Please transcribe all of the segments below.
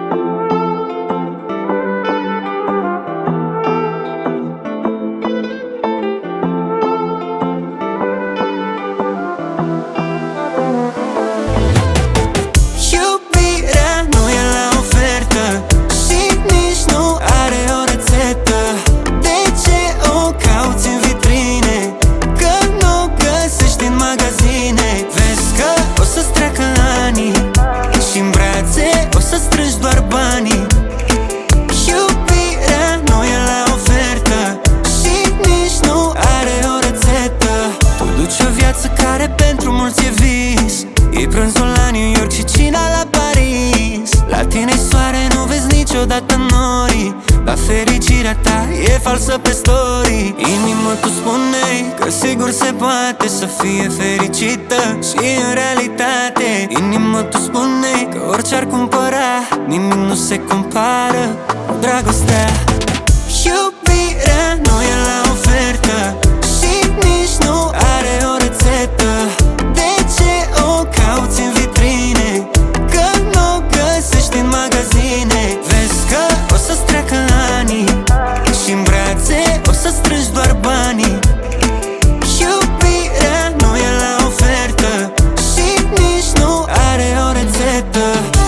Pentru mulți e vis, e prânzul la New York și cina la Paris. La tine soare, nu vezi niciodată nori, dar fericirea ta e falsă pe story. Inimă, tu spune că sigur se poate să fie fericită și în realitate. Inimă, tu spune că orice ar cumpăra, nimic nu se compară cu dragostea. Iubirea nu e la ofertă și nici nu are o rețetă. De ce o cauți în vitrine, că nu o găsești în magazine? Vezi că o să-ți treacă ani și în brațe o să strângi doar banii. Iubirea nu e la ofertă și nici nu are o rețetă.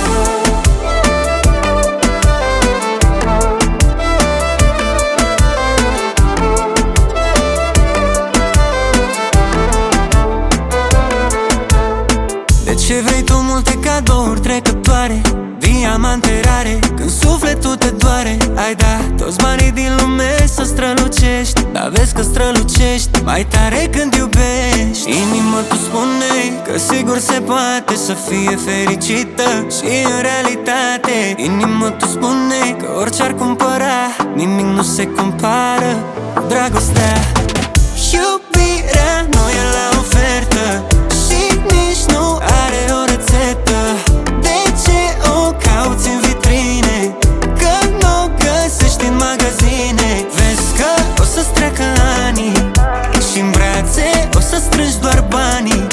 De ce vrei tu multe cadouri trecătoare, diamante rare, când sufletul te doare? Ai dat toți banii din lume să strălucești, dar vezi că strălucești mai tare când iubești. Inimă, tu spune că sigur se poate să fie fericită și în realitate. Inimă, tu spune că orice ar cumpăra, nimic nu se compară cu dragostea. Iubirea nu e la ofertă și nici nu are o rețetă. De ce o cauți în vitrine, că nu o găsești în magazine? Vezi că o să-ți treacă ani și în brațe o să strângi doar banii.